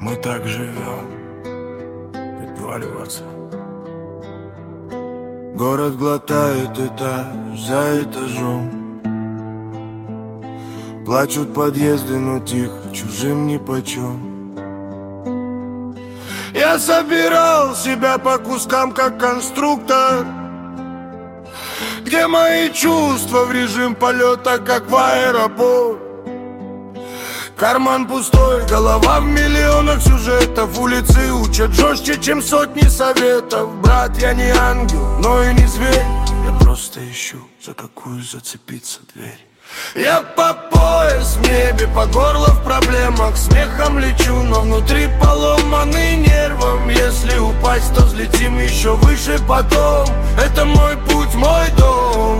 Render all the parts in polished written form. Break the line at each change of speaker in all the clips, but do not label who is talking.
Мы так живем, отваливаться. Город глотает этаж за этажом. Плачут подъезды, но тихо, чужим нипочем. Я собирал себя по кускам, как конструктор, где мои чувства в режим полета, как в аэропорт. Карман пустой, голова в миллионах сюжетов. Улицы учат жестче, чем сотни советов. Брат, я не ангел, но и не зверь. Я просто ищу, за какую зацепиться дверь. Я по пояс в небе, по горло в проблемах. Смехом лечу, но внутри поломанный нервом. Если упасть, то взлетим еще выше потом. Это мой путь, мой дом.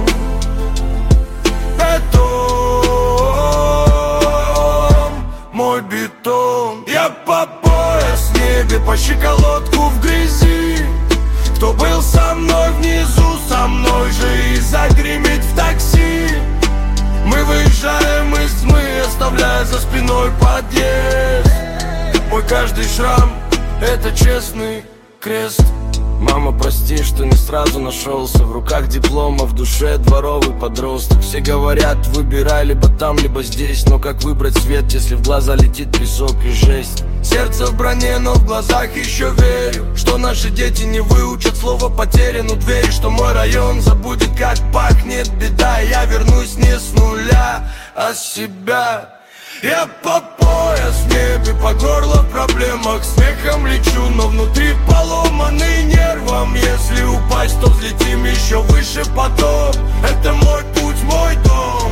Мой бетон. Я по пояс в небе, по щиколотку в грязи. Кто был со мной внизу, со мной же и загремит в такси. Мы выезжаем из тьмы, оставляя за спиной подъезд. Мой каждый шрам — это честный крест. Мама, прости, что не сразу нашелся. В руках диплома, в душе дворовый подросток. Все говорят, выбирай либо там, либо здесь. Но как выбрать свет, если в глаза летит песок и жесть? Сердце в броне, но в глазах еще верю, что наши дети не выучат слово потеряну дверь. Что мой район забудет, как пахнет беда. И я вернусь не с нуля, а с себя. Я по пояс в небе, по горло в проблемах. Смехом лечу, но внутри поломанный нервом. Если упасть, то взлетим еще выше потом. Это мой путь, мой дом.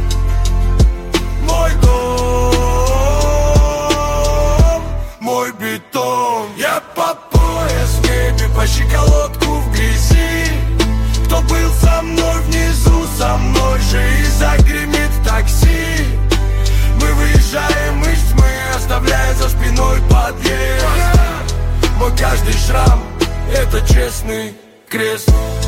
Мой дом. Мой бетон. Я по пояс в небе, по щиколотку в грязи. Кто был со мной внизу, со мной же и загремит в такси. Мы выезжаем из тьмы, оставляя за спиной подъезд. Мой каждый шрам — это честный крест.